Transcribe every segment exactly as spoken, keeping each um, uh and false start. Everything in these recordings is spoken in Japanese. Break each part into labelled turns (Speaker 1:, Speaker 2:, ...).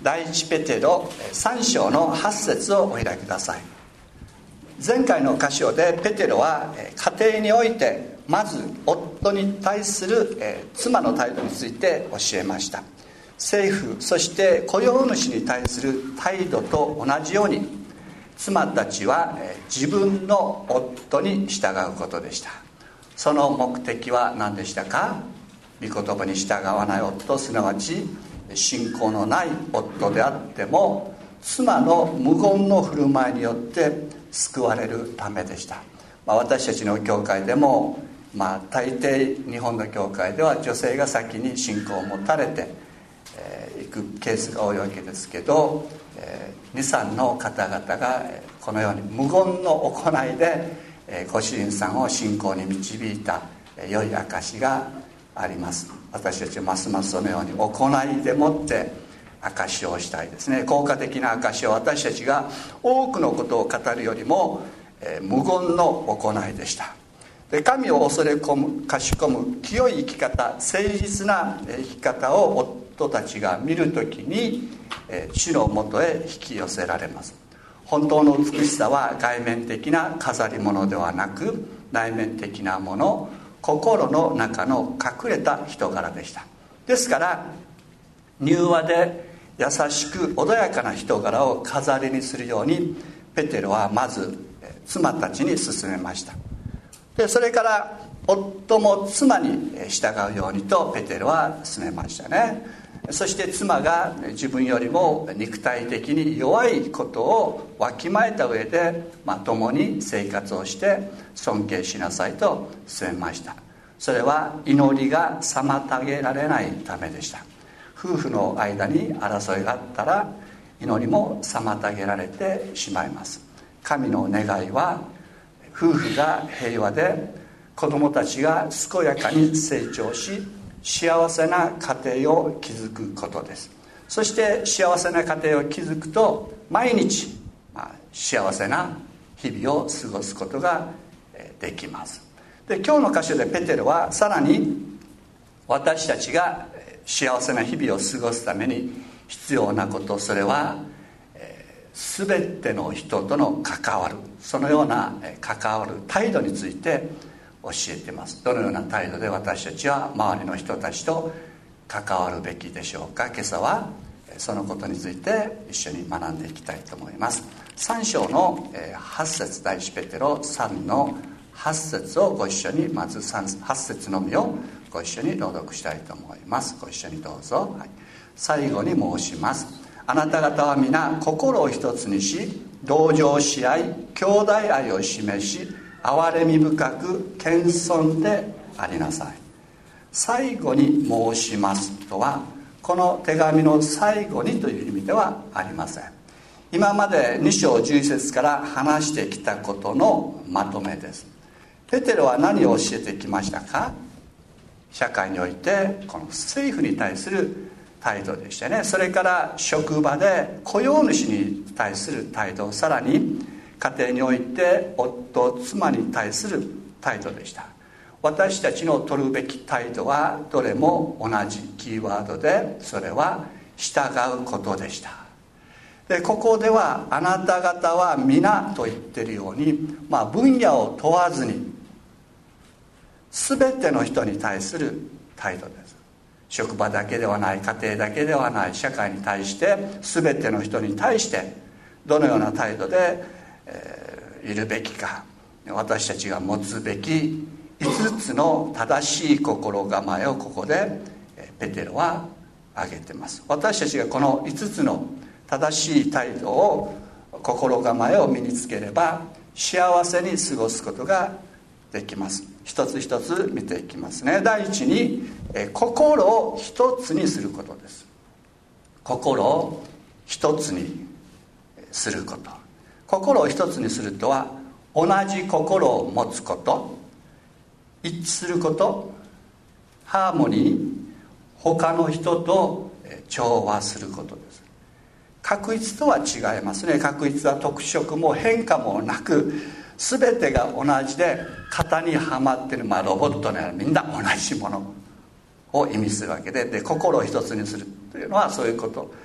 Speaker 1: 第一ペテロさん章のはち節をお開きください。前回の箇所でペテロは家庭においてまず夫に対する妻の態度について教えました。政府そして雇用主に対する態度と同じように妻たちは自分の夫に従うことでした。その目的は何でしたか？御言葉に従わない夫、すなわち信仰のない夫であっても妻の無言の振る舞いによって救われるためでした。まあ、私たちの教会でも、まあ、大抵日本の教会では女性が先に信仰を持たれてい、えー、くケースが多いわけですけど、えー、にさんの方々がこのように無言の行いで、えー、ご主人さんを信仰に導いた、えー、良い証があります。私たちはますますそのように行いでもって証しをしたいですね。効果的な証しを私たちが多くのことを語るよりも、えー、無言の行いでした。で、神を恐れ込む、かしこむ清い生き方、誠実な生き方を夫たちが見るときに、えー、主のもとへ引き寄せられます。本当の美しさは外面的な飾り物ではなく内面的なもの、心の中の隠れた人柄でした。ですから柔和で優しく穏やかな人柄を飾りにするようにペテロはまず妻たちに勧めました。でそれから夫も妻に従うようにとペテロは勧めましたね。そして妻が自分よりも肉体的に弱いことをわきまえた上で、まあ、共に生活をして尊敬しなさいと勧めました。それは祈りが妨げられないためでした。夫婦の間に争いがあったら祈りも妨げられてしまいます。神の願いは夫婦が平和で子供たちが健やかに成長し幸せな家庭を築くことです。そして幸せな家庭を築くと毎日、まあ、幸せな日々を過ごすことができます。で、今日の箇所でペテロはさらに私たちが幸せな日々を過ごすために必要なこと、それは全ての人との関わる、そのような関わる態度について教えています。どのような態度で私たちは周りの人たちと関わるべきでしょうか。今朝はそのことについて一緒に学んでいきたいと思います。さん章のはち節、第一ペテロさんのはち節をご一緒に、まずはち節のみをご一緒に朗読したいと思います。ご一緒にどうぞ。はい、最後に申します。あなた方は皆心を一つにし同情し合い兄弟愛を示し憐れみ深く謙遜でありなさい。最後に申しますとはこの手紙の最後にという意味ではありません。今までに章じゅういち節から話してきたことのまとめです。ペテロは何を教えてきましたか？社会においてこの政府に対する態度でしたね。それから職場で雇用主に対する態度、さらに家庭において夫妻に対する態度でした。私たちの取るべき態度はどれも同じキーワードで、それは従うことでした。でここではあなた方は皆と言っているように、まあ、分野を問わずに全ての人に対する態度です。職場だけではない、家庭だけではない、社会に対して全ての人に対してどのような態度で、えー、いるべきか、私たちが持つべきいつつの正しい心構えをここでペテロは挙げています。私たちがこのいつつの正しい態度を心構えを身につければ幸せに過ごすことができます。一つ一つ見ていきますね。第一に心を一つにすることです。心を一つにすること。心を一つにするとは同じ心を持つこと、一致すること、ハーモニー、他の人と調和することです。確一とは違いますね。確一は特色も変化もなく全てが同じで型にはまっている、まあ、ロボットのようなみんな同じものを意味するわけで、で心を一つにするというのはそういうこと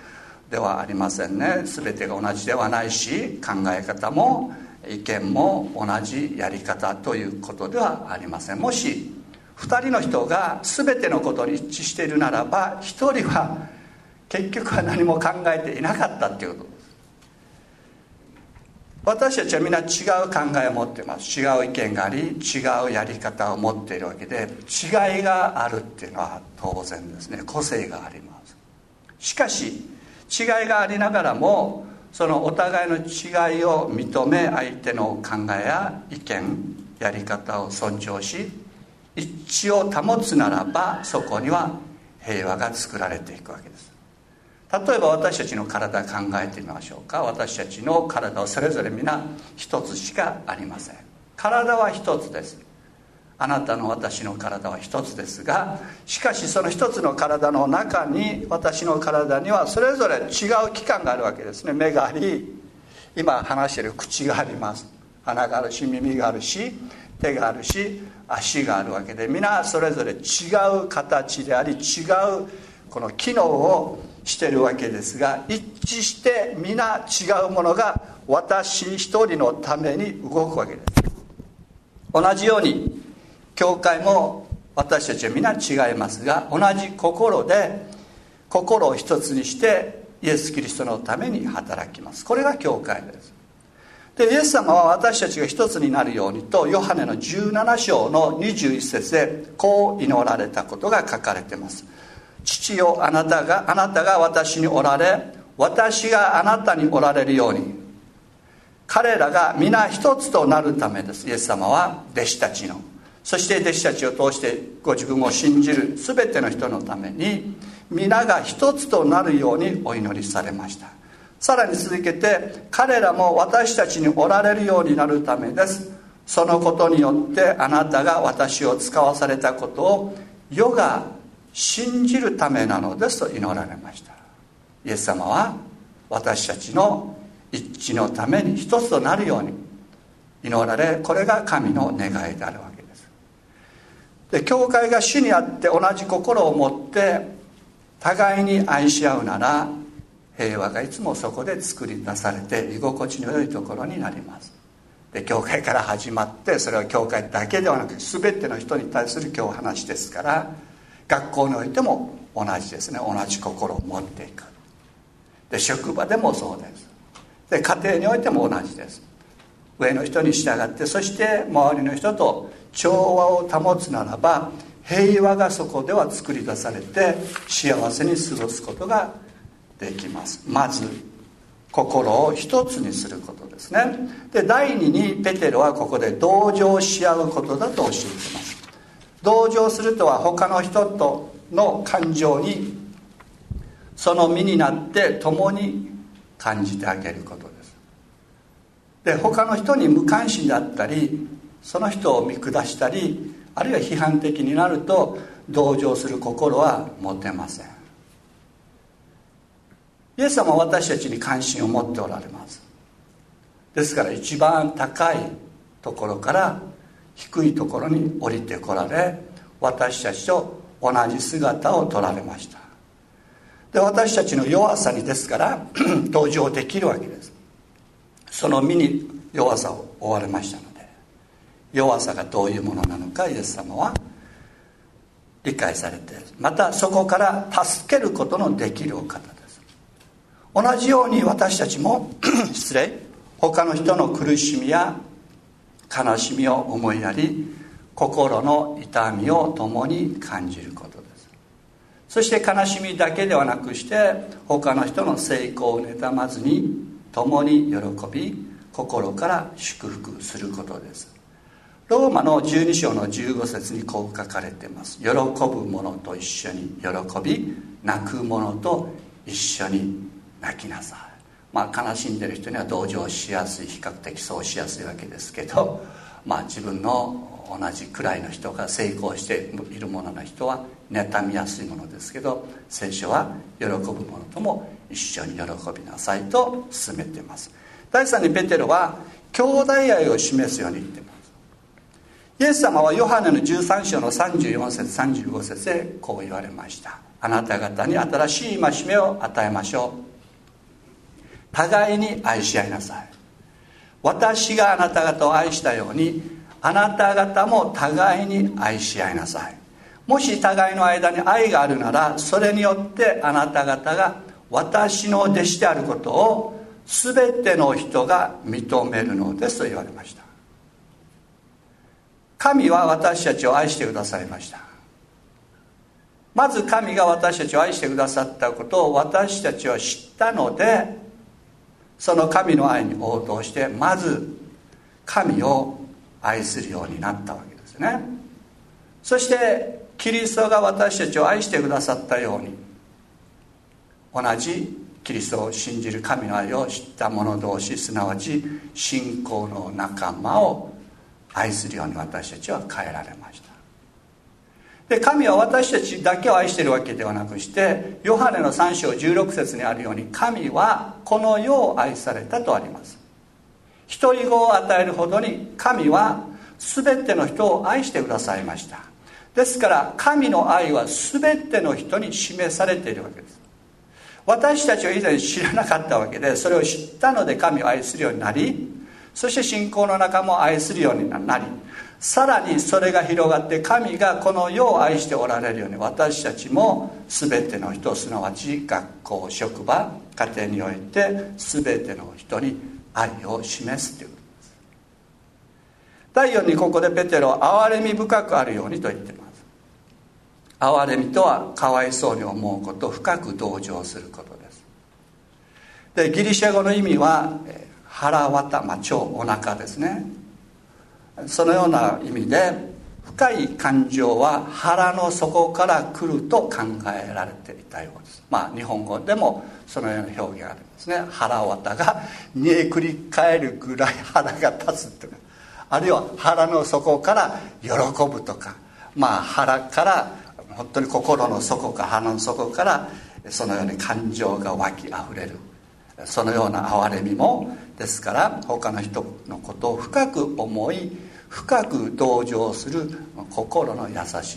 Speaker 1: ではありませんね。全てが同じではないし、考え方も意見も同じやり方ということではありません。もしふたりの人が全てのことに一致しているならば、ひとりは結局は何も考えていなかったということです。私たちはみんな違う考えを持っています。違う意見があり、違うやり方を持っているわけで、違いがあるっていうのは当然ですね。個性があります。しかし違いがありながらも、そのお互いの違いを認め、相手の考えや意見、やり方を尊重し、一致を保つならば、そこには平和が作られていくわけです。例えば私たちの体考えてみましょうか。私たちの体はそれぞれ皆一つしかありません。体は一つです。あなたの私の体は一つですが、しかしその一つの体の中に、私の体にはそれぞれ違う器官があるわけですね。目があり、今話している口があります。鼻があるし、耳があるし、手があるし、足があるわけで、皆それぞれ違う形であり、違うこの機能をしているわけですが、一致して皆違うものが私一人のために動くわけです。同じように教会も私たちは皆違いますが、同じ心で心を一つにしてイエス・キリストのために働きます。これが教会です。でイエス様は私たちが一つになるようにと、ヨハネのじゅうなな章のにじゅういち節でこう祈られたことが書かれています。父よ、あなたがあなたが私におられ、私があなたにおられるように、彼らが皆一つとなるためです。イエス様は弟子たちの、そして弟子たちを通してご自分を信じる全ての人のために、皆が一つとなるようにお祈りされました。さらに続けて、彼らも私たちにおられるようになるためです。そのことによってあなたが私を使わされたことを世が信じるためなのですと祈られました。イエス様は私たちの一致のために一つとなるように祈られ、これが神の願いであるわけです。で教会が主にあって同じ心を持って互いに愛し合うなら、平和がいつもそこで作り出されて居心地の良いところになります。で教会から始まって、それは教会だけではなく全ての人に対する今日話ですから、学校においても同じですね。同じ心を持っていく。で職場でもそうです。で家庭においても同じです。上の人に従って、そして周りの人と調和を保つならば、平和がそこでは作り出されて幸せに過ごすことができます。まず心を一つにすることですね。で第二にペテロはここで同情し合うことだと教えています。同情するとは他の人との感情にその身になって共に感じてあげることです。で他の人に無関心だったり、その人を見下したり、あるいは批判的になると同情する心は持てません。イエス様は私たちに関心を持っておられます。ですから一番高いところから低いところに降りてこられ、私たちと同じ姿を取られました。で私たちの弱さにですから同情できるわけです。その身に弱さを負われましたので、弱さがどういうものなのかイエス様は理解されて、またそこから助けることのできるお方です。同じように私たちも失礼他の人の苦しみや悲しみを思いやり、心の痛みを共に感じることです。そして悲しみだけではなくして、他の人の成功を妬まずに共に喜び、心から祝福することです。ローマのじゅうに章のじゅうご節にこう書かれています。喜ぶ者と一緒に喜び、泣く者と一緒に泣きなさい。まあ悲しんでる人には同情しやすい、比較的そうしやすいわけですけど、まあ自分の同じくらいの人が成功しているものの人は妬みやすいものですけど、聖書は喜ぶ者とも一緒に喜びなさいと進めています。第三にペテロは兄弟愛を示すように言っています。イエス様はヨハネのじゅうさん章のさんじゅうよん節さんじゅうご節でこう言われました。あなた方に新しい戒めを与えましょう。 互いに愛し合いなさい。私があなた方を愛したようにあなた方も互いに愛し合いなさい。もし互いの間に愛があるなら、それによってあなた方が私の弟子であることを全ての人が認めるのですと言われました。神は私たちを愛してくださいました。まず神が私たちを愛してくださったことを私たちは知ったので、その神の愛に応答してまず神を愛するようになったわけですね。そしてキリストが私たちを愛してくださったように、同じキリストを信じる神の愛を知った者同士、すなわち信仰の仲間を愛するように私たちは変えられました。で、神は私たちだけを愛しているわけではなくして、ヨハネのさん章じゅうろく節にあるように、神はこの世を愛されたとあります。独り子を与えるほどに神は全ての人を愛してくださいました。ですから神の愛は全ての人に示されているわけです。私たちは以前知らなかったわけで、それを知ったので神を愛するようになり、そして信仰の仲間を愛するようになり、さらにそれが広がって神がこの世を愛しておられるように、私たちも全ての人、すなわち学校、職場、家庭において全ての人に愛を示すということです。だいよんにここでペテロは憐れみ深くあるようにと言っています。憐れみとはかわいそうに思うこと、深く同情することです。で、ギリシャ語の意味は腹渡、まあ、腸、お腹ですね。そのような意味で、深い感情は腹の底から来ると考えられていたようです。まあ日本語でもそのような表現があるんですね。腹渡が煮えくり返るぐらい腹が立つとか、あるいは腹の底から喜ぶとか、まあ腹から本当に心の底か腹の底からそのように感情が湧きあふれる、そのような憐れみもですから、他の人のことを深く思い深く同情する心の優しい人です。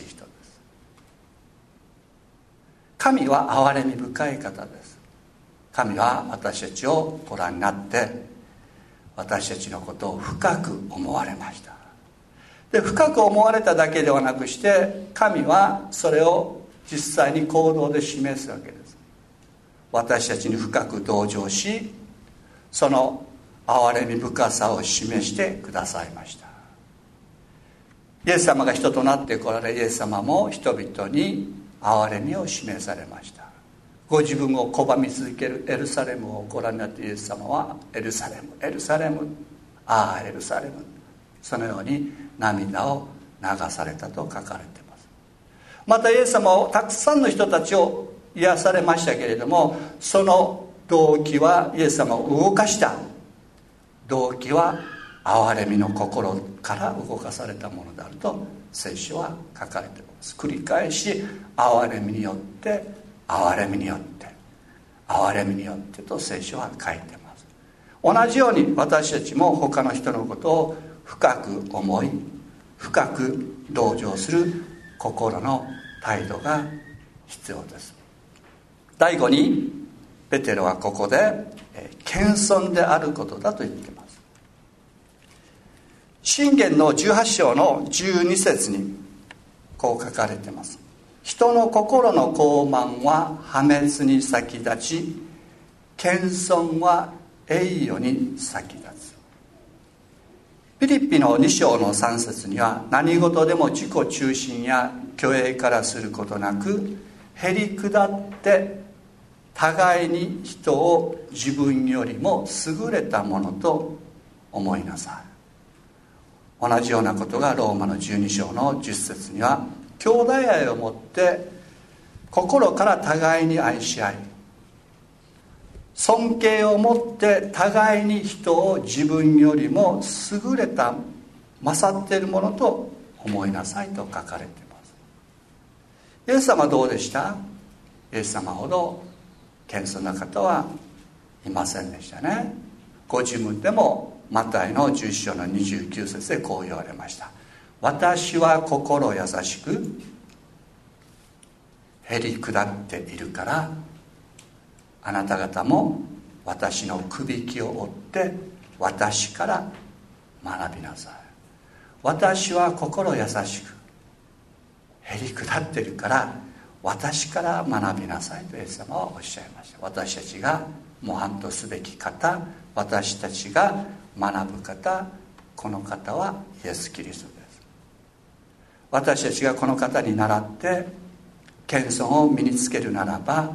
Speaker 1: 神は憐れみ深い方です。神は私たちをご覧になって私たちのことを深く思われました。で、深く思われただけではなくして、神はそれを実際に行動で示すわけです。私たちに深く同情し、その憐れみ深さを示してくださいました。イエス様が人となって来られ、イエス様も人々に憐れみを示されました。ご自分を拒み続けるエルサレムをご覧になってイエス様は、エルサレム、エルサレム、ああエルサレム、そのように涙を流されたと書かれています。またイエス様はたくさんの人たちを癒されましたけれども、その動機は、イエス様を動かした動機は憐れみの心から動かされたものであると聖書は書かれています。繰り返し憐れみによって憐れみによって憐れみによってと聖書は書いています。同じように私たちも他の人のことを深く思い深く同情する心の態度が必要です。だいごにペテロはここで謙遜であることだと言っています。箴言のじゅうはち章のじゅうに節にこう書かれています。人の心の傲慢は破滅に先立ち、謙遜は栄誉に先立つ。フィリピのに章のさん節には、何事でも自己中心や虚栄からすることなく、へり下って互いに人を自分よりも優れたものと思いなさい。同じようなことがローマのじゅうに章のじゅっ節には、兄弟愛をもって心から互いに愛し合い、尊敬をもって互いに人を自分よりも優れた勝っているものと思いなさいと書かれています。イエス様はどうでした？イエス様ほど謙遜な方はいませんでしたね。ご自分でもマタイのじゅういち章のにじゅうきゅう節でこう言われました。私は心優しくへり下っているから、あなた方も私のくびきを追って私から学びなさい。私は心優しくへりくだっているから私から学びなさいとイエス様はおっしゃいました。私たちが模範とすべき方、私たちが学ぶ方、この方はイエス・キリストです。私たちがこの方に倣って謙遜を身につけるならば、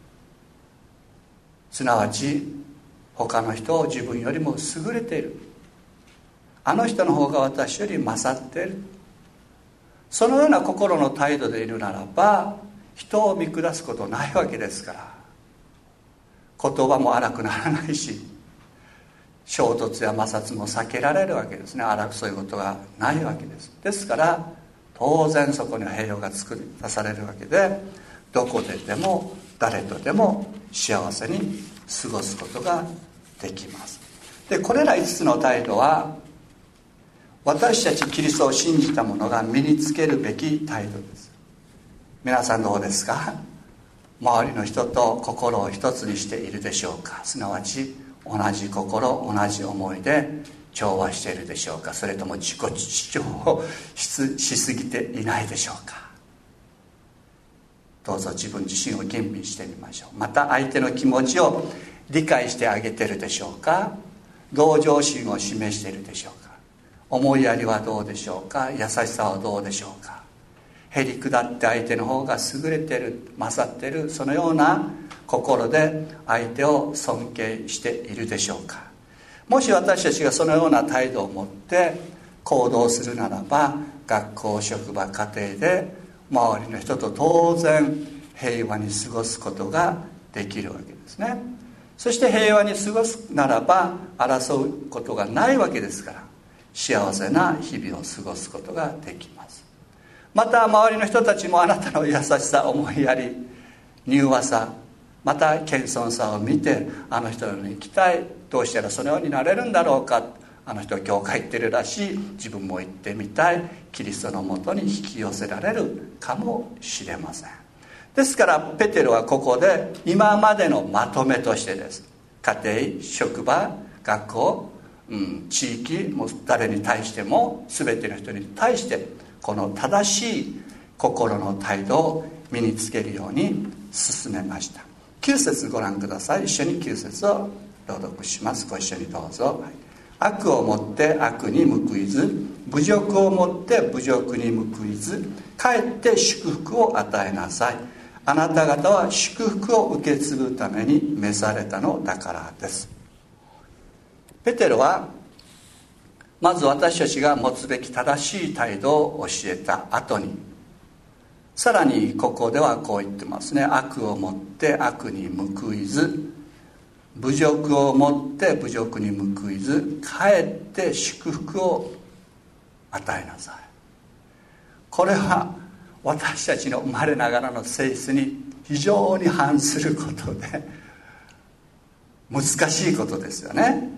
Speaker 1: すなわち他の人を自分よりも優れている、あの人の方が私より勝っている、そのような心の態度でいるならば、人を見下すことないわけですから、言葉も荒くならないし、衝突や摩擦も避けられるわけですね。争いことがないわけです。ですから当然そこには平和が作り出されるわけで、どこででも誰とでも幸せに過ごすことができます。でこれらいつつの態度は私たちキリストを信じた者が身につけるべき態度です。皆さんどうですか？周りの人と心を一つにしているでしょうか？すなわち同じ心、同じ思いで調和しているでしょうか？それとも自己主張を し, しすぎていないでしょうか？どうぞ自分自身を吟味してみましょう。また相手の気持ちを理解してあげているでしょうか？同情心を示しているでしょうか？思いやりはどうでしょうか？優しさはどうでしょうか？へりくだって相手の方が優れている、勝っている、そのような心で相手を尊敬しているでしょうか？もし私たちがそのような態度を持って行動するならば、学校、職場、家庭で周りの人と当然平和に過ごすことができるわけですね。そして平和に過ごすならば争うことがないわけですから、幸せな日々を過ごすことができます。また周りの人たちもあなたの優しさ、思いやり、柔和さ、また謙遜さを見て、あの人のように生きたい、どうしたらそのようになれるんだろうか、あの人は教会行ってるらしい、自分も行ってみたい、キリストのもとに引き寄せられるかもしれません。ですからペテロはここで今までのまとめとしてです。家庭、職場、学校、うん、地域、もう誰に対しても全ての人に対してこの正しい心の態度を身につけるように進めました。きゅう節ご覧ください。一緒にきゅう節を朗読します。ご一緒にどうぞ。悪をもって悪に報いず、侮辱をもって侮辱に報いず、かえって祝福を与えなさい。あなた方は祝福を受け継ぐために召されたのだからです。ペテロはまず私たちが持つべき正しい態度を教えた後に、さらにここではこう言ってますね。悪をもって悪に報いず、侮辱をもって侮辱に報いず、かえって祝福を与えなさい。これは私たちの生まれながらの性質に非常に反することで難しいことですよね。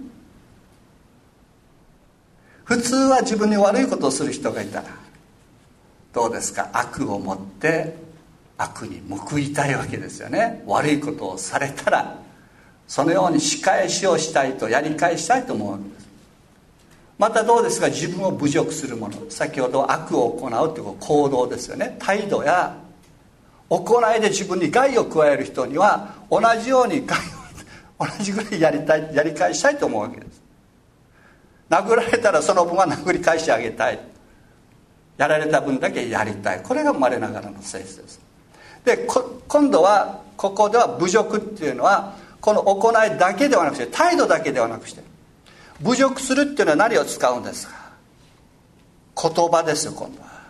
Speaker 1: 普通は自分に悪いことをする人がいたらどうですか？悪をもって悪に報いたいわけですよね。悪いことをされたらそのように仕返しをしたいと、やり返したいと思うわけです。またどうですか？自分を侮辱するもの、先ほど悪を行うという行動ですよね。態度や行いで自分に害を加える人には同じように害を同じぐらいやりたい、やり返したいと思うわけです。殴られたらその分は殴り返してあげたい、やられた分だけやりたい。これが生まれながらの性質です。で今度はここでは侮辱っていうのはこの行いだけではなくて、態度だけではなくて、侮辱するっていうのは何を使うんですか？言葉ですよ。今度は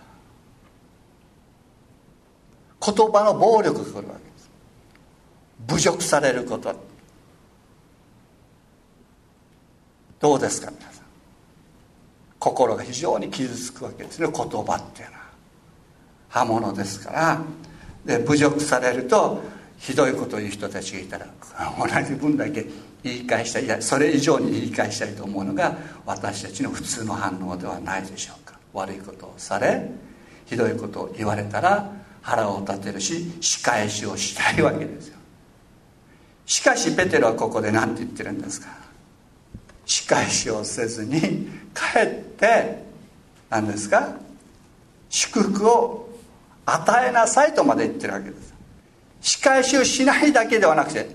Speaker 1: 言葉の暴力が来るわけです。侮辱されること、どうですか皆さん？心が非常に傷つくわけですね。言葉っていうのは刃物ですから。で侮辱されるとひどいことを言う人たちがいたら同じ分だけ言い返したい、いやそれ以上に言い返したいと思うのが私たちの普通の反応ではないでしょうか。悪いことをされ、ひどいことを言われたら腹を立てるし、仕返しをしたいわけですよ。 しかしペテロはここで何て言ってるんですか。仕返しをせずに帰って何ですか、祝福を与えなさいとまで言ってるわけです。仕返しをしないだけではなくて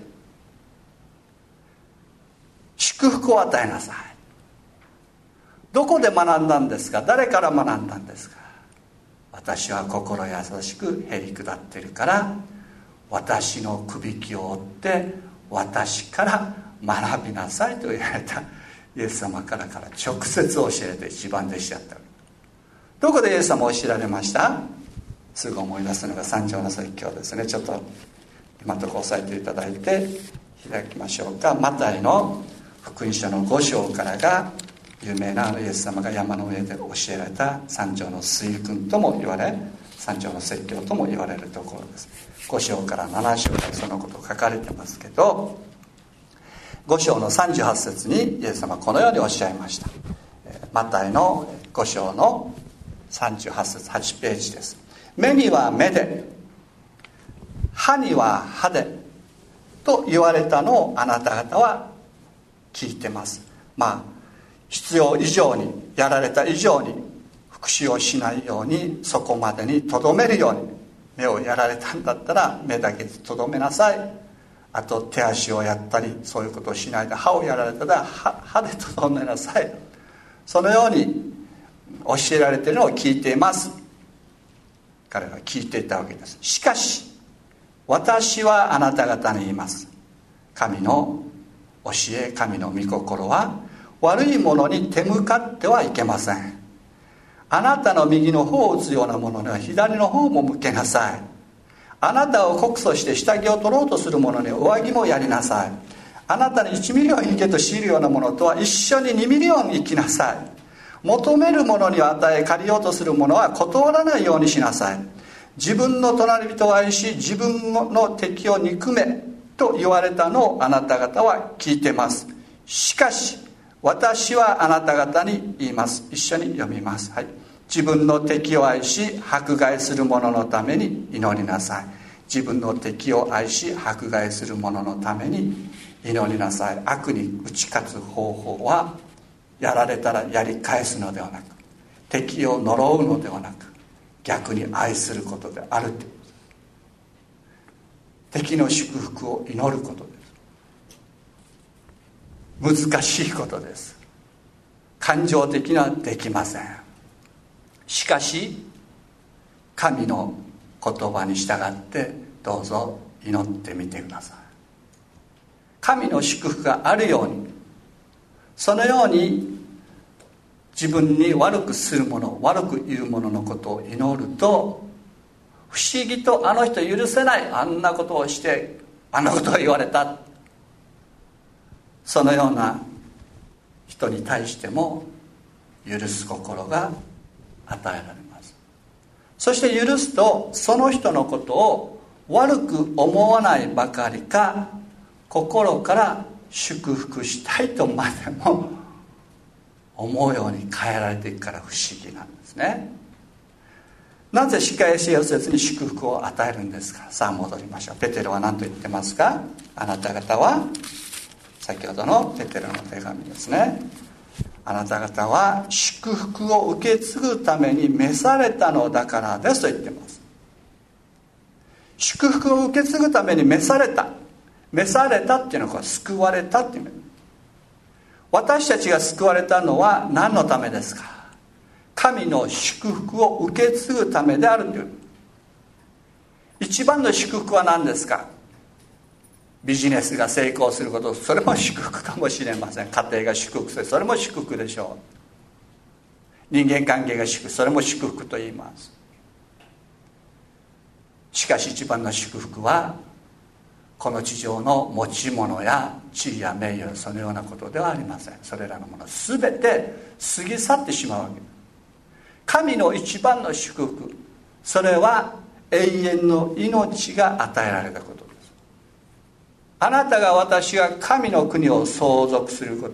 Speaker 1: 祝福を与えなさい。どこで学んだんですか。誰から学んだんですか。私は心優しくへり下っているから私のくびきを追って私から学びなさいと言われたイエス様からから直接教えて一番弟子だった。どこでイエス様を教えられました。すぐ思い出すのが三条の説教ですね。ちょっと今のところ押さえていただいて開きましょうか。マタイの福音書のご章からが有名なイエス様が山の上で教えられた三条の水訓とも言われ三条の説教とも言われるところです。ご章からなな章でそのこと書かれてますけど、ご章のさんじゅうはち節にイエス様はこのようにおっしゃいました。マタイのご章のさんじゅうはち節、はちページです。目には目で歯には歯でと言われたのをあなた方は聞いてます。まあ必要以上にやられた以上に復讐をしないようにそこまでにとどめるように、目をやられたんだったら目だけでとどめなさい。あと手足をやったりそういうことをしないで歯をやられたら 歯, 歯でとどめなさい。そのように教えられているのを聞いています。彼らは聞いていたわけです。しかし私はあなた方に言います。神の教え、神の御心は悪いものに手向かってはいけません。あなたの右の方を打つようなものには左の方も向けなさい。あなたを告訴して下着を取ろうとする者には上着もやりなさい。あなたにいちミリオン行けと強いるようなものとは一緒ににミリオン行きなさい。求める者には与え、借りようとする者は断らないようにしなさい。自分の隣人を愛し自分の敵を憎めと言われたのをあなた方は聞いてます。しかし私はあなた方に言います。一緒に読みます、はい、自分の敵を愛し迫害する者のために祈りなさい。自分の敵を愛し迫害する者のために祈りなさい。悪に打ち勝つ方法はやられたらやり返すのではなく、敵を呪うのではなく、逆に愛することであるということです。敵の祝福を祈ることです。難しいことです。感情的にはできません。しかし神の言葉に従ってどうぞ祈ってみてください。神の祝福があるように、そのように自分に悪くする者、悪く言う者のことを祈ると、不思議とあの人許せない、あんなことをしてあんなことを言われた、そのような人に対しても許す心が与えられます。そして許すとその人のことを悪く思わないばかりか、心から祝福したいとまでも思うように変えられていくから不思議なんですね。なぜ仕返しをせずに祝福を与えるんですか。さあ戻りましょう。ペテロは何と言ってますか。あなた方は、先ほどのペテロの手紙ですね、あなた方は祝福を受け継ぐために召されたのだからですと言っています。祝福を受け継ぐために召された、召されたっていうのは救われたっていう意味。私たちが救われたのは何のためですか。神の祝福を受け継ぐためであるという。一番の祝福は何ですか。ビジネスが成功すること、それも祝福かもしれません。家庭が祝福する、それも祝福でしょう。人間関係が祝福、それも祝福と言います。しかし一番の祝福はこの地上の持ち物や地位や名誉、そのようなことではありません。それらのもの全て過ぎ去ってしまうわけです。神の一番の祝福、それは永遠の命が与えられたことです。あなたが私が神の国を相続すること、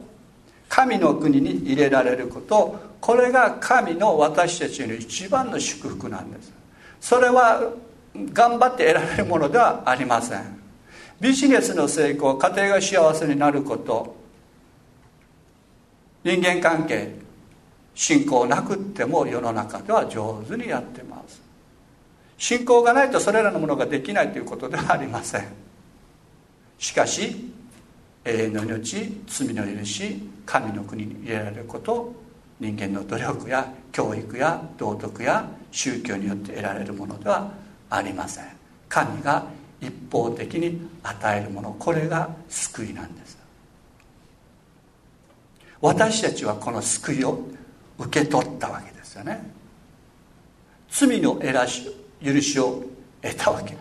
Speaker 1: 神の国に入れられること、これが神の私たちの一番の祝福なんです。それは頑張って得られるものではありません。 ビジネスの成功、家庭が幸せになること、人間関係、信仰なくっても世の中では上手にやってます。信仰がないとそれらのものができないということではありません。しかし永遠の命、罪の許し、神の国に入れられること、人間の努力や教育や道徳や宗教によって得られるものではありません。神が一方的に与えるもの、これが救いなんです。私たちはこの救いを受け取ったわけですよね。罪の許しを得たわけ。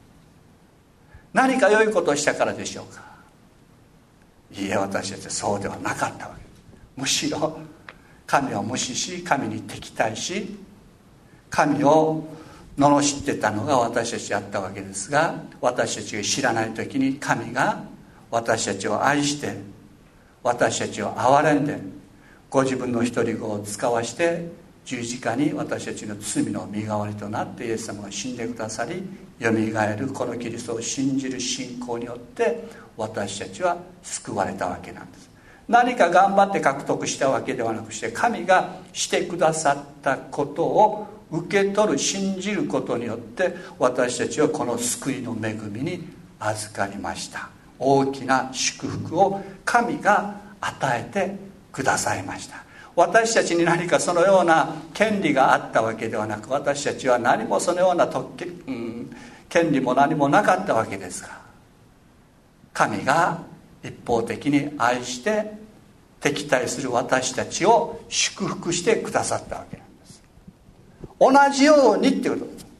Speaker 1: 何か良いことをしたからでしょうか。いいえ、私たちはそうではなかったわけ。むしろ神を無視し、神に敵対し、神を罵ってたのが私たちだったわけですが、私たちが知らない時に神が私たちを愛して、私たちを憐れんで、ご自分の一人子を使わして十字架に私たちの罪の身代わりとなってイエス様が死んでくださり、よみがえるこのキリストを信じる信仰によって私たちは救われたわけなんです。何か頑張って獲得したわけではなくして、神がしてくださったことを受け取る、信じることによって私たちはこの救いの恵みに預かりました。大きな祝福を神が与えてくださいました。私たちに何かそのような権利があったわけではなく、私たちは何もそのような特権、うん、権利も何もなかったわけですが、神が一方的に愛して敵対する私たちを祝福してくださったわけなんです。同じようにっていうことです。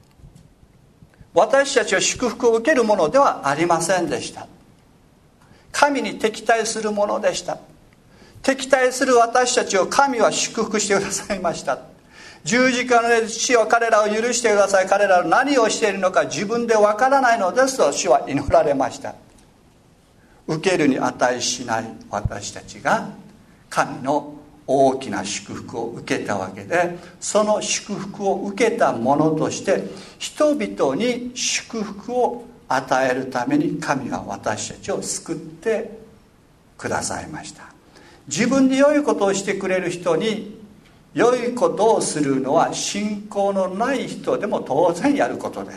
Speaker 1: 私たちは祝福を受けるものではありませんでした。神に敵対するものでした。敵対する私たちを神は祝福してくださいました。十字架の上で父は彼らを許してください、彼らは何をしているのか自分でわからないのですと主は祈られました。受けるに値しない私たちが神の大きな祝福を受けたわけで、その祝福を受けたものとして人々に祝福を与えるために神が私たちを救ってくださいました。自分に良いことをしてくれる人に良いことをするのは信仰のない人でも当然やることです。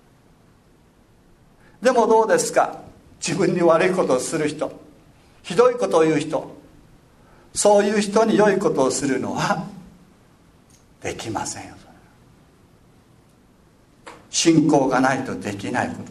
Speaker 1: でもどうですか、自分に悪いことをする人、ひどいことを言う人、そういう人に良いことをするのはできませんよ。信仰がないとできないことです。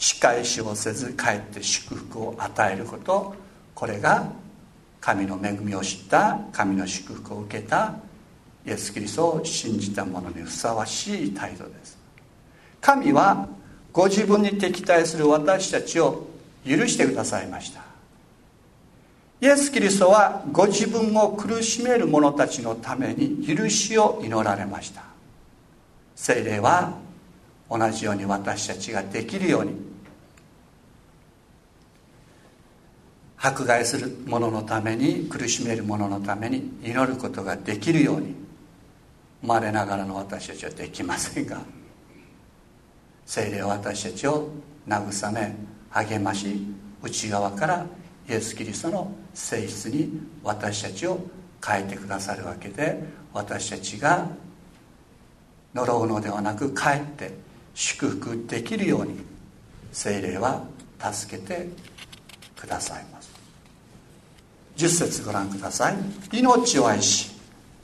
Speaker 1: 仕返しをせずかえって祝福を与えること、これが神の恵みを知った、神の祝福を受けたイエス・キリストを信じた者にふさわしい態度です。神はご自分に敵対する私たちを許してくださいました。イエス・キリストはご自分を苦しめる者たちのために許しを祈られました。聖霊は同じように私たちができるように、迫害する者のために、苦しめる者のために祈ることができるように、生まれながらの私たちはできませんが、聖霊は私たちを慰め励まし、内側からイエス・キリストの性質に私たちを変えてくださるわけで、私たちが呪うのではなくかえって祝福できるように聖霊は助けてくださいます。じゅっ節ご覧ください。命を愛し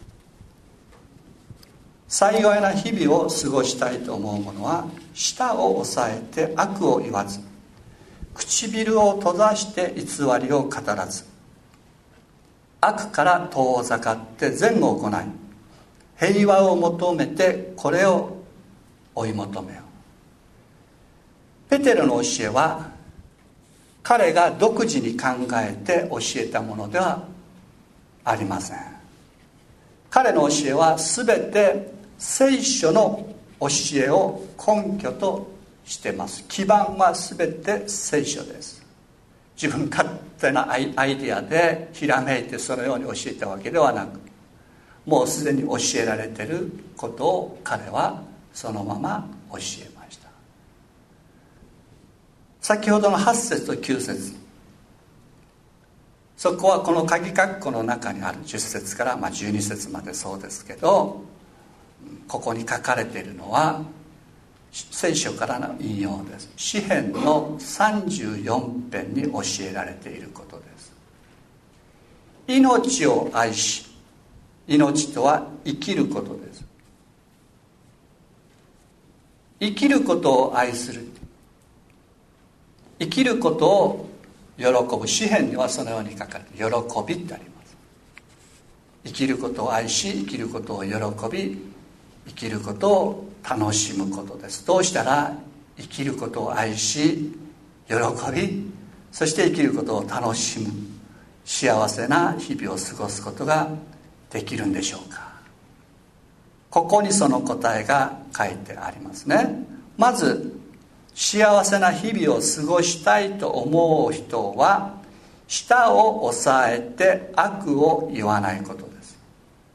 Speaker 1: 幸いな日々を過ごしたいと思う者は舌を抑えて悪を言わず、唇を閉ざして偽りを語らず、悪から遠ざかって善を行い、平和を求めてこれを追い求めよう。ペテロの教えは彼が独自に考えて教えたものではありません。彼の教えは全て聖書の教えを根拠としてます。基盤は全て聖書です。自分勝手なアイデアでひらめいてそのように教えたわけではなく、もうすでに教えられていることを彼はそのまま教えました。 先ほどのはち節ときゅう節、そこはこの鍵括弧の中にあるじゅっ節からまあじゅうに節までそうですけど、ここに書かれているのは聖書からの引用です。詩編のさんじゅうよん編に教えられていることです。命を愛し、命とは生きることです。生きることを愛する、生きることを喜ぶ。詩編にはそのように書かれて、喜びってあります。生きることを愛し、生きることを喜び、生きることを楽しむことです。どうしたら生きることを愛し、喜び、そして生きることを楽しむ幸せな日々を過ごすことができるんでしょうか。ここにその答えが書いてありますね。まず、幸せな日々を過ごしたいと思う人は、舌を押さえて悪を言わないことです。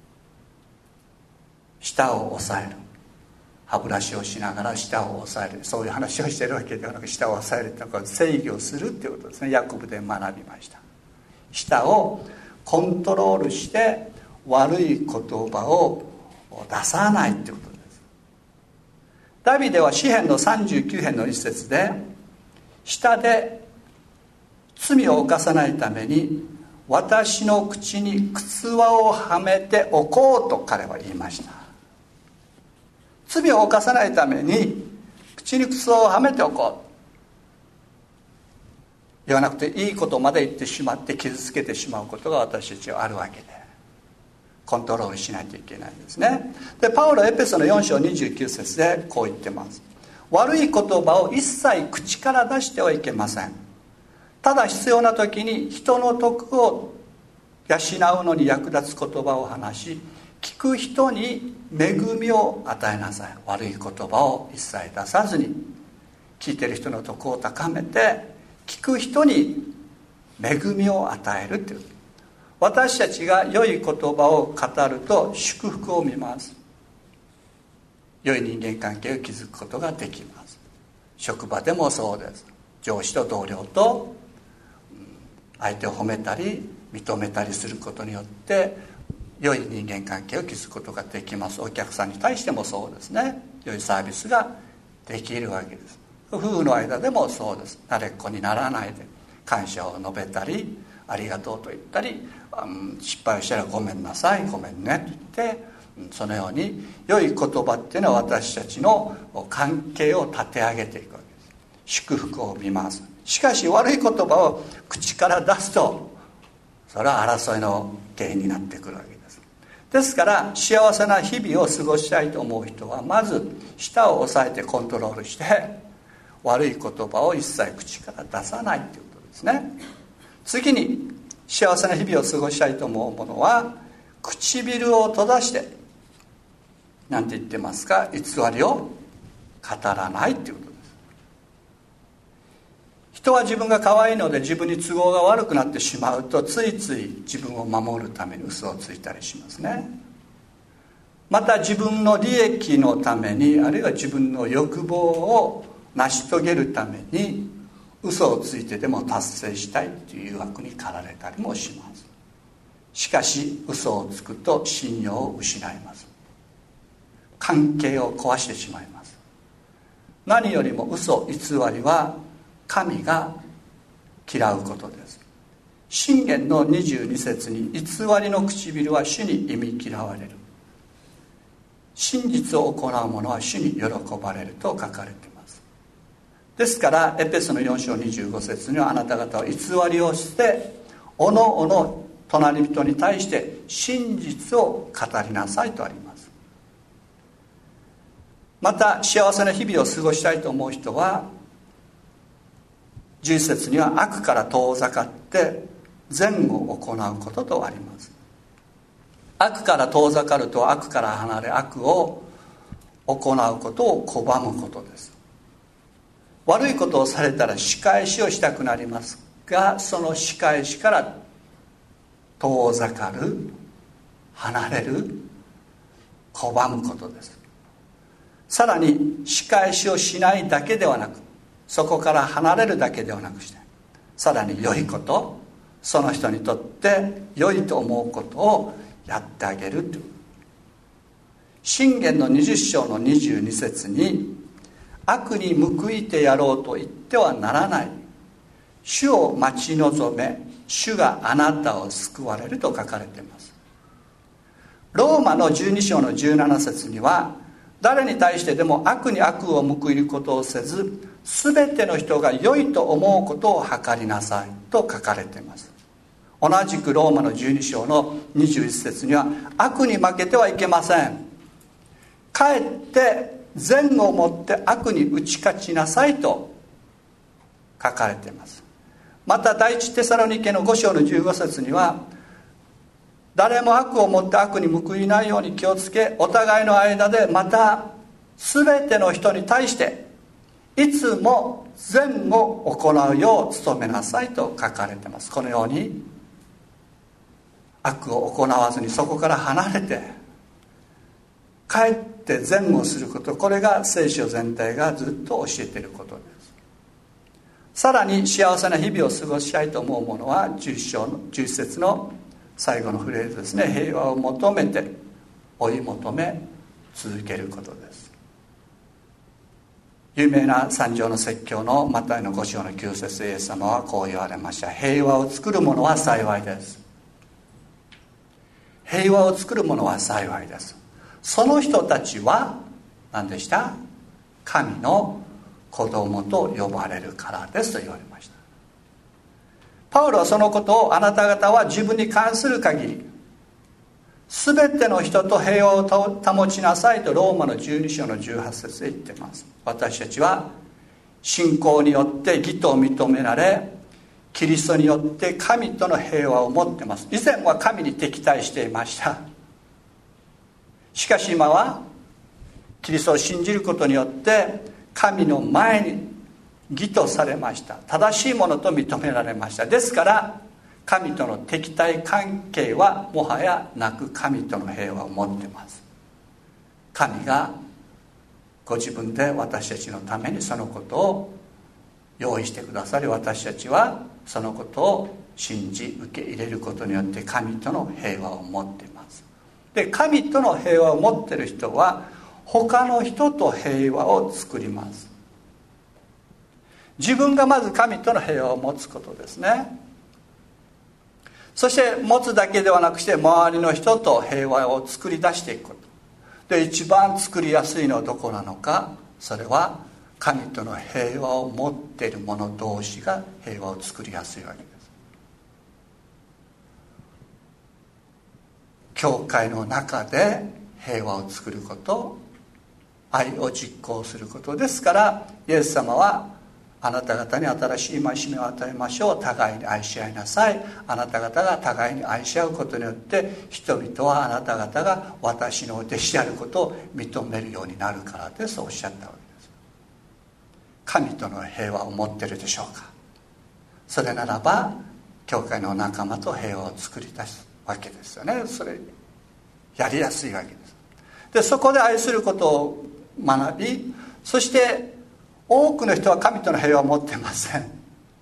Speaker 1: 舌を押さえる、歯ブラシをしながら舌を押さえる、そういう話をしているわけではなく、舌を押さえるというのは制御するということですね。ヤコブで学びました。舌をコントロールして悪い言葉を出さないということです。ダビデは詩編のさんじゅうきゅう編の一節で、舌で罪を犯さないために私の口に靴輪をはめておこうと彼は言いました。罪を犯さないために口に靴輪をはめておこう、言わなくていいことまで言ってしまって傷つけてしまうことが私たちはあるわけで、コントロールしないといけないんですね。で、パウロエペソのよん章にじゅうきゅう節でこう言ってます。悪い言葉を一切口から出してはいけません。ただ必要な時に人の徳を養うのに役立つ言葉を話し、聞く人に恵みを与えなさい。悪い言葉を一切出さずに、聞いてる人の徳を高めて、聞く人に恵みを与えるという。私たちが良い言葉を語ると祝福を見ます。良い人間関係を築くことができます。職場でもそうです。上司と同僚と相手を褒めたり認めたりすることによって良い人間関係を築くことができます。お客さんに対してもそうですね。良いサービスができるわけです。夫婦の間でもそうです。慣れっこにならないで感謝を述べたり、ありがとうと言ったり、失敗をしたらごめんなさい、ごめんねと言って、そのように良い言葉っていうのは私たちの関係を立て上げていくわけです。祝福を見ます。しかし悪い言葉を口から出すと、それは争いの原因になってくるわけです。ですから幸せな日々を過ごしたいと思う人は、まず舌を押さえてコントロールして悪い言葉を一切口から出さないということですね。次に幸せな日々を過ごしたいと思う者は、唇を閉ざして何て言ってますか、偽りを語らないということです。人は自分が可愛いので自分に都合が悪くなってしまうと、ついつい自分を守るために嘘をついたりしますね。また自分の利益のために、あるいは自分の欲望を成し遂げるために嘘をついてでも達成したいという誘惑に駆られたりもします。しかし嘘をつくと信用を失います。関係を壊してしまいます。何よりも嘘偽りは神が嫌うことです。箴言のにじゅうに節に、偽りの唇は主に忌み嫌われる、真実を行う者は主に喜ばれると書かれています。ですからエペソのよん章にじゅうご節には、あなた方は偽りを捨て、おのおの隣人に対して真実を語りなさいとあります。また幸せな日々を過ごしたいと思う人は、じゅういち節には悪から遠ざかって善を行うこととあります。悪から遠ざかると、悪から離れ悪を行うことを拒むことです。悪いことをされたら仕返しをしたくなりますが、その仕返しから遠ざかる、離れる、拒むことです。さらに仕返しをしないだけではなく、 そこから離れるだけではなくして、さらに良いこと、その人にとって良いと思うことをやってあげるという。箴言のにじゅっ章のにじゅうに節に、悪に報いてやろうと言ってはならない、主を待ち望め、主があなたを救われると書かれています。ローマのじゅうに章のじゅうなな節には、誰に対してでも悪に悪を報いることをせず、すべての人が良いと思うことを図りなさいと書かれています。同じくローマのじゅうに章のにじゅういち節には、悪に負けてはいけません、かえって善をもって悪に打ち勝ちなさいと書かれています。また第一テサロニケのご章のじゅうご節には、誰も悪をもって悪に報いないように気をつけ、お互いの間でまた全ての人に対していつも善を行うよう努めなさいと書かれています。このように悪を行わずにそこから離れてかえって善をすること、これが聖書全体がずっと教えていることです。さらに幸せな日々を過ごしたいと思う者はじゅういち章のじゅういち節の最後のフレーズですね、平和を求めて追い求め続けることです。有名な三条の説教のマタイのご章のきゅう節、イエス様はこう言われました。平和を作る者は幸いです。平和を作る者は幸いです。その人たちは何でした？神の子供と呼ばれるからですと言われました。パウロはそのことを、あなた方は自分に関する限り全ての人と平和を保ちなさいとローマのじゅうに章のじゅうはち節で言っています。私たちは信仰によって義と認められ、キリストによって神との平和を持っています。以前は神に敵対していました。しかし今はキリストを信じることによって神の前に義とされました。正しいものと認められました。ですから神との敵対関係はもはやなく、神との平和を持っています。神がご自分で私たちのためにそのことを用意してくださり、私たちはそのことを信じ受け入れることによって神との平和を持っています。で、神との平和を持っている人は他の人と平和を作ります。自分がまず神との平和を持つことですね。そして持つだけではなくして周りの人と平和を作り出していくことで、一番作りやすいのはどこなのか、それは神との平和を持っている者同士が平和を作りやすいわけです。教会の中で平和を作ること、愛を実行することですから、イエス様はあなた方に新しい戒めを与えましょう、互いに愛し合いなさい。あなた方が互いに愛し合うことによって人々はあなた方が私の弟子であることを認めるようになるからですとおっしゃったわけです。神との平和を持っているでしょうか。それならば教会の仲間と平和を作り出すわけですよね。それやりやすいわけです。で、そこで愛することを学び、そして多くの人は神との平和を持っていません。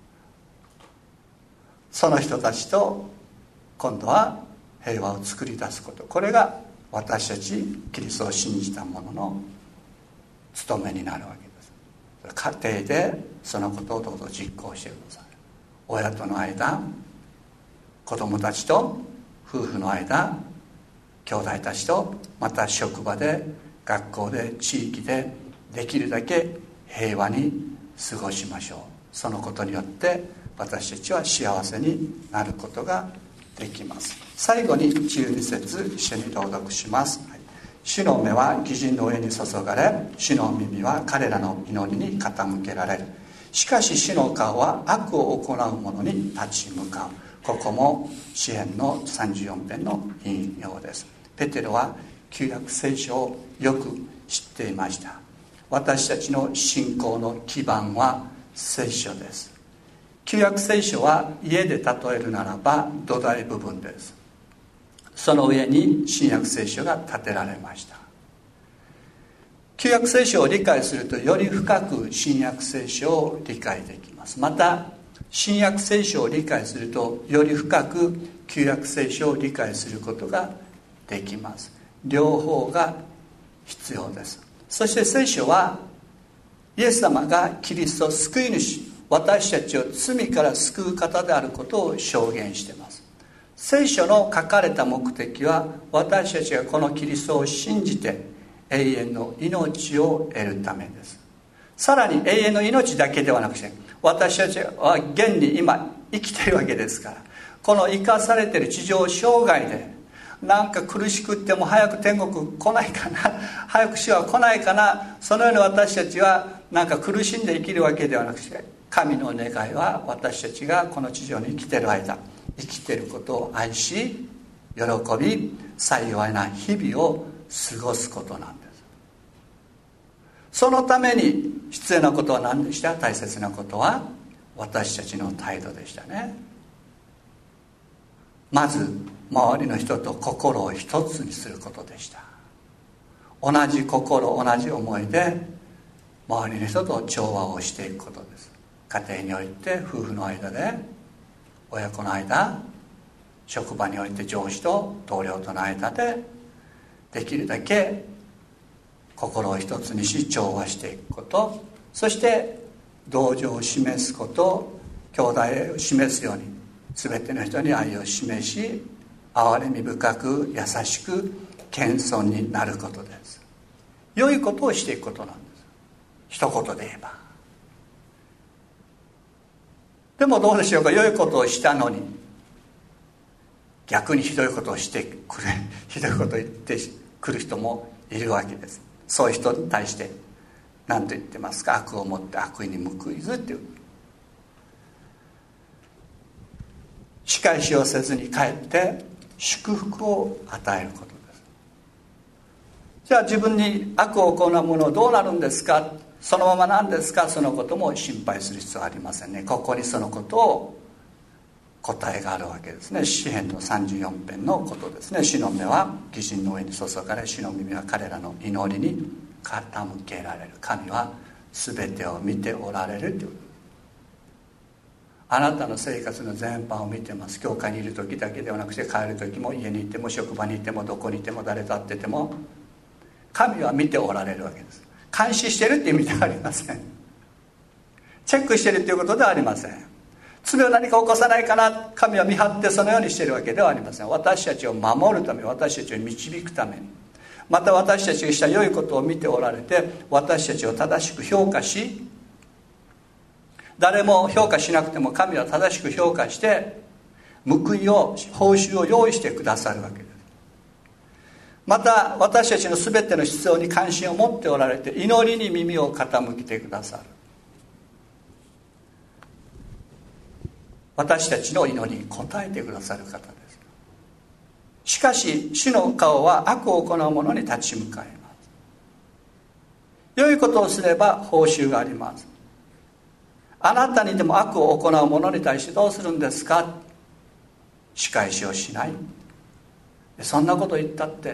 Speaker 1: その人たちと今度は平和を作り出すこと、これが私たちキリストを信じた者の務めになるわけです。家庭でそのことをどうぞ実行してください。親との間、子供たちと夫婦の間、兄弟たちと、また職場で、学校で、地域でできるだけ平和に過ごしましょう。そのことによって私たちは幸せになることができます。最後にじゅうに節一緒に朗読します。主の目は義人の上に注がれ、主の耳は彼らの祈りに傾けられる。しかし主の顔は悪を行う者に立ち向かう。ここも詩編のさんじゅうよん編の引用です。ペテロは旧約聖書をよく知っていました。私たちの信仰の基盤は聖書です。旧約聖書は家で例えるならば土台部分です。その上に新約聖書が建てられました。 旧約聖書を理解するとより深く新約聖書を理解できます。また新約聖書を理解するとより深く旧約聖書を理解することができます。両方が必要です。そして聖書はイエス様がキリスト救い主、私たちを罪から救う方であることを証言しています。聖書の書かれた目的は私たちがこのキリストを信じて永遠の命を得るためです。さらに永遠の命だけではなくて、私たちは現に今生きているわけですから、この生かされている地上生涯でなんか苦しくっても早く天国来ないかな、早く死は来ないかな、そのように私たちはなんか苦しんで生きるわけではなくて、神の願いは私たちがこの地上に生きている間、生きていることを愛し喜び幸いな日々を過ごすことなんです。そのために必要なことは何でした？大切なことは私たちの態度でしたね。まず周りの人と心を一つにすることでした。同じ心、同じ思いで周りの人と調和をしていくことです。家庭において夫婦の間で、親子の間、職場において上司と同僚との間で、できるだけ心を一つにし調和していくこと、そして同情を示すこと、兄弟を示すように全ての人に愛を示し、憐れみ深く優しく謙遜になることです。良いことをしていくことなんです。一言で言えば。でもどうでしょうか、良いことをしたのに逆にひどいことをしてくれ、ひどいことを言ってくる人もいるわけです。そういう人に対して何と言ってますか？悪をもって悪意に報いずっていう、仕返しをせずに帰って祝福を与えることです。じゃあ自分に悪を行う者はどうなるんですか？そのままなんですか？そのことも心配する必要はありませんね。ここにそのことを答えがあるわけですね。詩編のさんじゅうよん編のことですね。主の目は義人の上に注がれ、主の耳は彼らの祈りに傾けられる。神は全てを見ておられるという。あなたの生活の全般を見てます。教会にいる時だけではなくて、帰る時も家にいても職場にいてもどこにいても誰と会ってても神は見ておられるわけです。監視してるっていう意味ではありません。チェックしてるっていうことではありません。罪を何か起こさないかな、神は見張ってそのようにしているわけではありません。私たちを守るため、私たちを導くために、また私たちがした良いことを見ておられて、私たちを正しく評価し、誰も評価しなくても神は正しく評価して報いを、報酬を用意してくださるわけです。また私たちの全ての必要に関心を持っておられて、祈りに耳を傾けてくださる。私たちの祈りに応えてくださる方です。しかし主の顔は悪を行う者に立ち向かいます。良いことをすれば報酬があります。あなたにでも悪を行う者に対してどうするんですか？仕返しをしない。そんなこと言ったって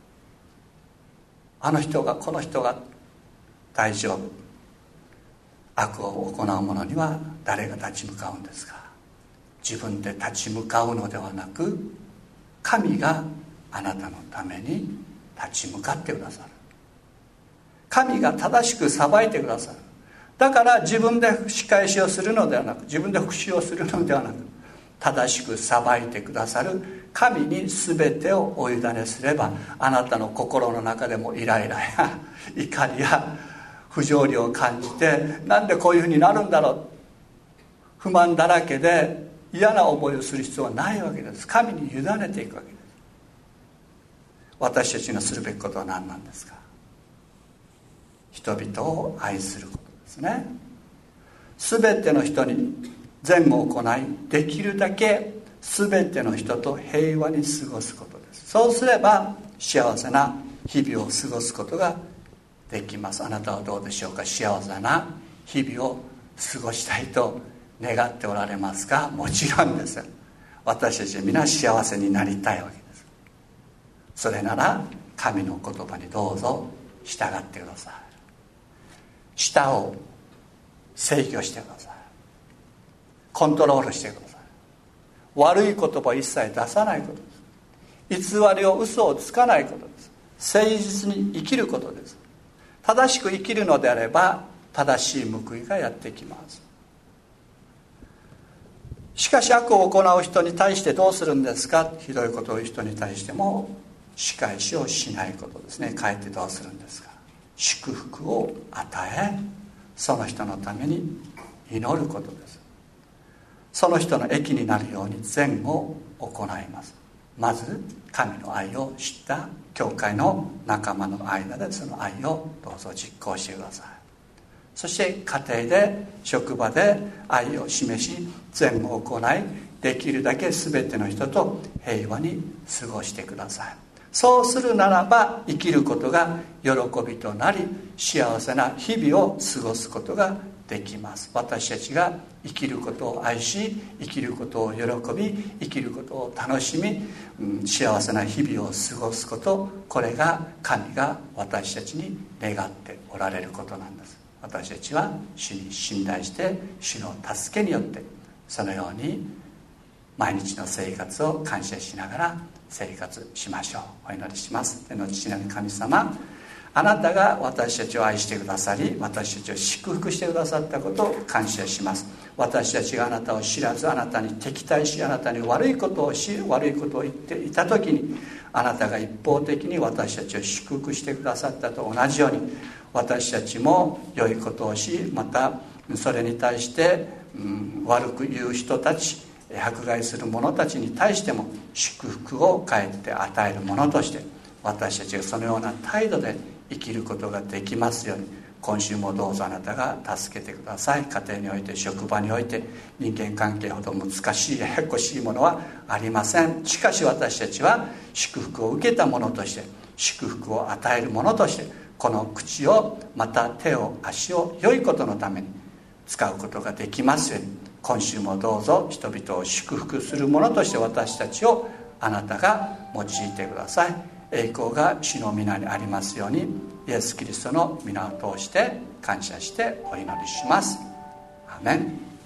Speaker 1: あの人がこの人が大丈夫。悪を行う者には誰が立ち向かうんですか？自分で立ち向かうのではなく、神があなたのために立ち向かってくださる。神が正しく裁いてくださる。だから自分で仕返しをするのではなく、自分で復讐をするのではなく、正しく裁いてくださる神に全てをお委ねすれば、あなたの心の中でもイライラや怒りや不条理を感じて、なんでこういうふうになるんだろう、不満だらけで嫌な思いをする必要はないわけです。神に委ねていくわけです。私たちのするべきことは何なんですか？人々を愛することですね。全ての人に善を行い、できるだけ全ての人と平和に過ごすことです。そうすれば幸せな日々を過ごすことができます。あなたはどうでしょうか？幸せな日々を過ごしたいと願っておられますか？もちろんです。私たちは皆幸せになりたいわけです。それなら神の言葉にどうぞ従ってください。舌を制御してください。コントロールしてください。悪い言葉を一切出さないことです。偽りを嘘をつかないことです。誠実に生きることです。正しく生きるのであれば正しい報いがやってきます。しかし悪を行う人に対してどうするんですか。ひどいことを言う人に対しても仕返しをしないことですね。かえってどうするんですか。祝福を与え、その人のために祈ることです。その人の益になるように善を行います。まず神の愛を知った教会の仲間の間でその愛をどうぞ実行してください。そして家庭で職場で愛を示し善を行い、できるだけ全ての人と平和に過ごしてください。そうするならば生きることが喜びとなり、幸せな日々を過ごすことができます。私たちが生きることを愛し、生きることを喜び、生きることを楽しみ、うん、幸せな日々を過ごすこと、これが神が私たちに願っておられることなんです。私たちは主に信頼して主の助けによってそのように毎日の生活を感謝しながら生活しましょう。お祈りします。天の父なる神様、あなたが私たちを愛してくださり、私たちを祝福してくださったことを感謝します。私たちがあなたを知らず、あなたに敵対し、あなたに悪いことをし、悪いことを言っていた時に、あなたが一方的に私たちを祝福してくださったと同じように、私たちも良いことをし、またそれに対して、うん、悪く言う人たち、迫害する者たちに対しても祝福をかえって与える者として、私たちがそのような態度で生きることができますように、今週もどうぞあなたが助けてください。家庭において、職場において、人間関係ほど難しいややこしいものはありません。しかし私たちは祝福を受けた者として、祝福を与える者として、この口をまた手を足を良いことのために使うことができますように、今週もどうぞ人々を祝福する者として私たちをあなたが用いてください。栄光が主の皆にありますように、イエス・キリストの皆を通して感謝してお祈りします。アーメン。